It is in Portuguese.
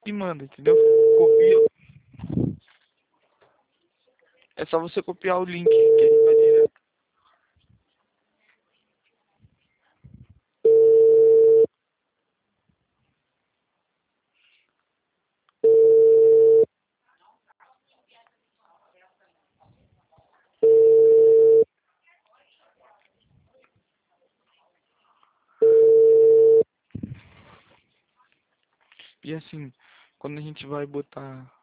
e manda, entendeu? Copia. É só você copiar o link que ele vai direto. E assim, quando a gente vai botar